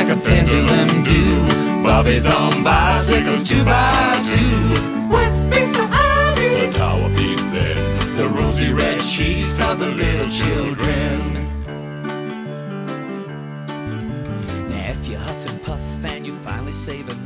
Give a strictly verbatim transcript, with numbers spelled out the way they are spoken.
like a pendulum do. Bobby's on bicycles two by two. With feet behind you, the tower feet then, the rosy red cheeks of the little children. Now if you huff and puff and you finally save a